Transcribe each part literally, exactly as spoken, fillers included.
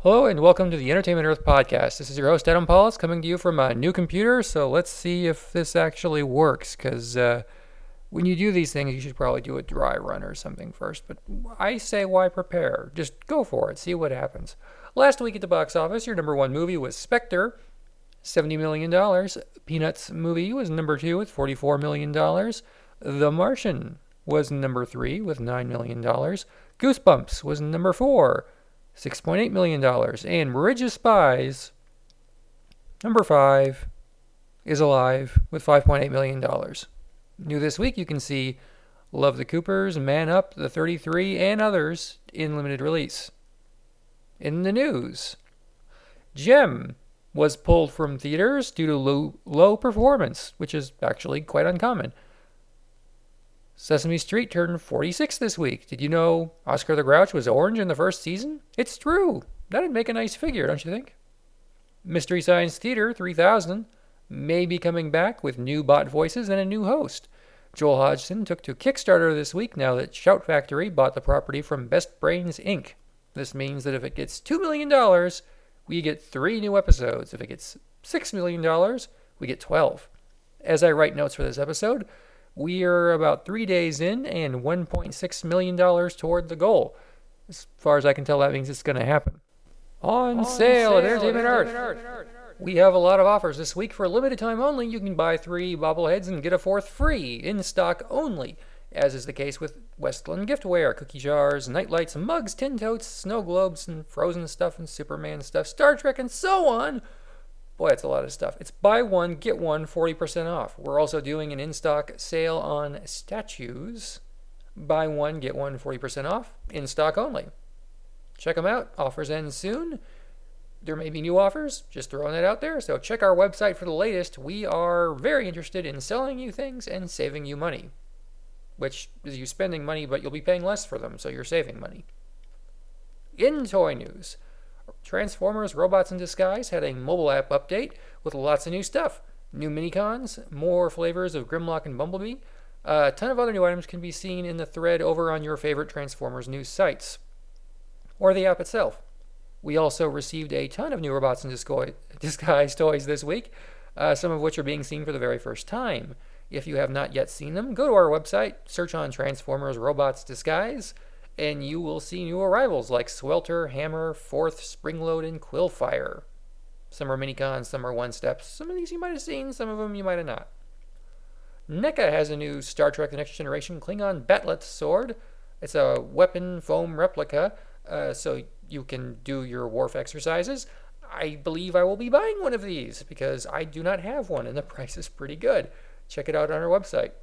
Hello and welcome to the Entertainment Earth podcast. This is your host Adam Paulus coming to you from a new computer, so let's see if this actually works, because uh, when you do these things you should probably do a dry run or something first, but I say why prepare? Just go for it, see what happens. Last week at the box office, your number one movie was Spectre, seventy million dollars. Peanuts movie was number two with forty-four million dollars. The Martian was number three with nine million dollars. Goosebumps was number four. six point eight million dollars. And Bridge of Spies, number five, is alive with five point eight million dollars. New this week, you can see Love the Coopers, Man Up, The thirty-three, and others in limited release. In the news, Gem was pulled from theaters due to low, low performance, which is actually quite uncommon. Sesame Street turned forty-six this week. Did you know Oscar the Grouch was orange in the first season? It's true. That'd make a nice figure, don't you think? Mystery Science Theater three thousand may be coming back with new bot voices and a new host. Joel Hodgson took to Kickstarter this week now that Shout Factory bought the property from Best Brains Incorporated. This means that if it gets two million dollars, we get three new episodes. If it gets six million dollars, we get twelve. As I write notes for this episode, we are about three days in and one point six million dollars toward the goal. As far as I can tell, that means it's going to happen. On, On sale, sale at Entertainment Earth. Earth. We have a lot of offers this week. For a limited time only, you can buy three bobbleheads and get a fourth free, in stock only, as is the case with Westland giftware, cookie jars, nightlights, mugs, tin totes, snow globes, and frozen stuff, and Superman stuff, Star Trek, and so on. Boy, that's a lot of stuff. It's buy one, get one, forty percent off. We're also doing an in-stock sale on statues. Buy one, get one, forty percent off. In stock only. Check them out. Offers end soon. There may be new offers. Just throwing that out there. So check our website for the latest. We are very interested in selling you things and saving you money. Which is you spending money, but you'll be paying less for them, so you're saving money. In toy news, Transformers Robots in Disguise had a mobile app update with lots of new stuff. New minicons, more flavors of Grimlock and Bumblebee. A ton of other new items can be seen in the thread over on your favorite Transformers news sites. Or the app itself. We also received a ton of new Robots in Disguise toys this week, uh, some of which are being seen for the very first time. If you have not yet seen them, go to our website, search on Transformers Robots Disguise, and you will see new arrivals like Swelter, Hammer, Fourth, Springload, and Quillfire. Some are minicons, some are one-steps. Some of these you might have seen, some of them you might have not. NECA has a new Star Trek The Next Generation Klingon Bat'leth sword. It's a weapon foam replica, uh, so you can do your wharf exercises. I believe I will be buying one of these because I do not have one, and the price is pretty good. Check it out on our website.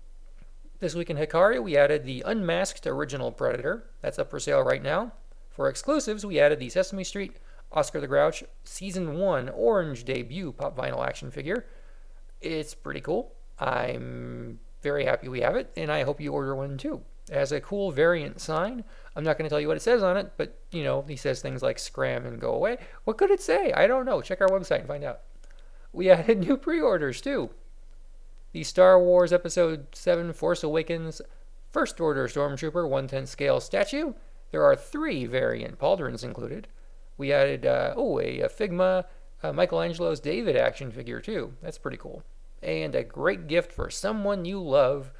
This week in Hikari, we added the Unmasked Original Predator. That's up for sale right now. For exclusives, we added the Sesame Street Oscar the Grouch Season one Orange Debut Pop Vinyl action figure. It's pretty cool. I'm very happy we have it, and I hope you order one too. It has a cool variant sign. I'm not going to tell you what it says on it, but, you know, he says things like scram and go away. What could it say? I don't know. Check our website and find out. We added new pre-orders too. The Star Wars Episode seven Force Awakens First Order Stormtrooper one tenth scale statue. There are three variant pauldrons included. We added, uh, oh, a, a Figma uh, Michelangelo's David action figure too. That's pretty cool. And a great gift for someone you love,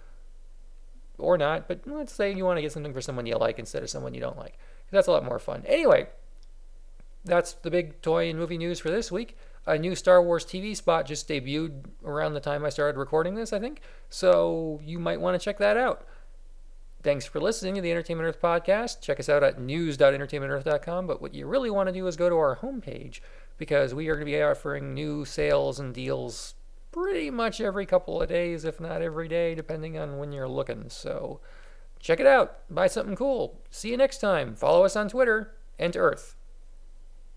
or not, but let's say you want to get something for someone you like instead of someone you don't like. That's a lot more fun. Anyway, that's the big toy and movie news for this week. A new Star Wars T V spot just debuted around the time I started recording this, I think. So you might want to check that out. Thanks for listening to the Entertainment Earth podcast. Check us out at news dot entertainment earth dot com. But what you really want to do is go to our homepage, because we are going to be offering new sales and deals pretty much every couple of days, if not every day, depending on when you're looking. So check it out. Buy something cool. See you next time. Follow us on Twitter and Earth.